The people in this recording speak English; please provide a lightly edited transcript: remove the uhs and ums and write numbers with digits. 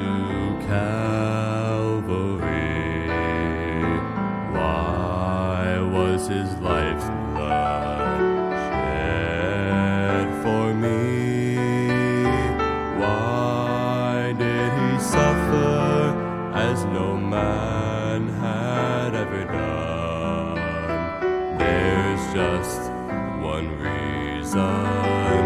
to Calvary. Why was his life's blood shed for me? Why did he suffer as no man had ever done? There's just one reason